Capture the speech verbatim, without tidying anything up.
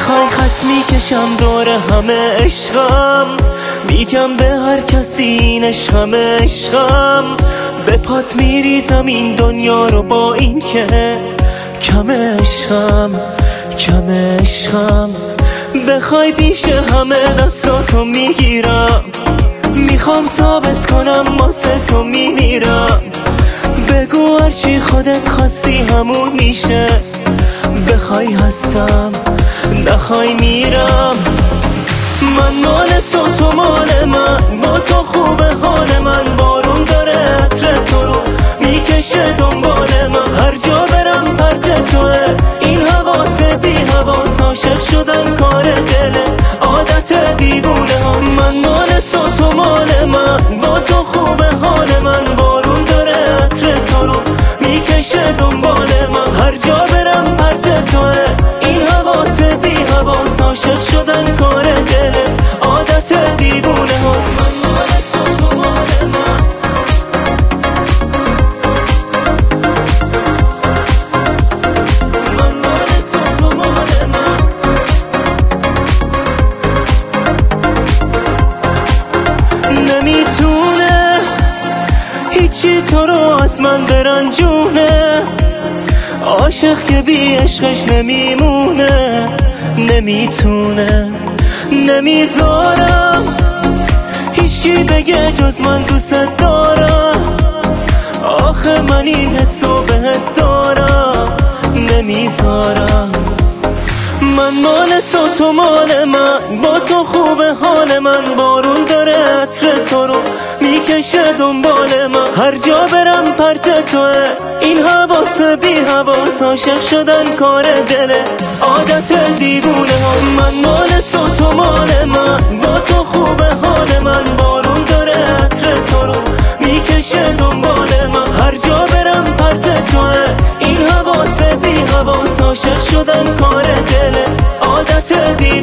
میخوای خط میکشم دور همه عشقم، میگم به هر کسی این عشقم عشقم. به پات میریزم این دنیا رو با این که کم عشقم کم عشقم. بخوای پیش همه دستاتو میگیرم، میخوام ثابت کنم واسه تو میمیرم. بگو هرچی خودت خواستی همون میشه، بخوای هستم نخوای میرم. من مال تو تو مال من، با تو خوبه حال من. بارون داره عطر تو رو میکشه دنبال من، هر جا برم پرت توه. این حواس بی حواس، عاشق شدن کار دله، عادت دیوونه هاست. من مال تو تو مال من، با تو خوبه حال من. بارون داره عطر تو رو میکشه دنبال من، هر جا برم پرت توه. این حواس بی حواس، عاشق شدن کار دله، عادت دیوونه هاست. من مال تو تو مال من. من مال تو تو مال من. نمیتونه هیچی تو رو از من برنجونه، عاشق که بی عشقش نمیمونه. نمیتونه نمیذارم هیچکی بگه جز من دوست دارم. آخه من این حسو بهت دارم، نمیذارم. من مال تو تو مال من، با تو خوبه حال من. بارون داره عطر تو رو میکشه دنبال من، هر جا برم پرت توه. این حواس بی حواس، عاشق شدن کار دله، عادت دیوونه هاست. من مال تو تو مال من، با تو خوبه حال من. بارون داره عطر تو رو میکشه دنبال من، هر جا برم پرت توه. این حواس بی حواس، عاشق شدن کار دله، عادت دیوونه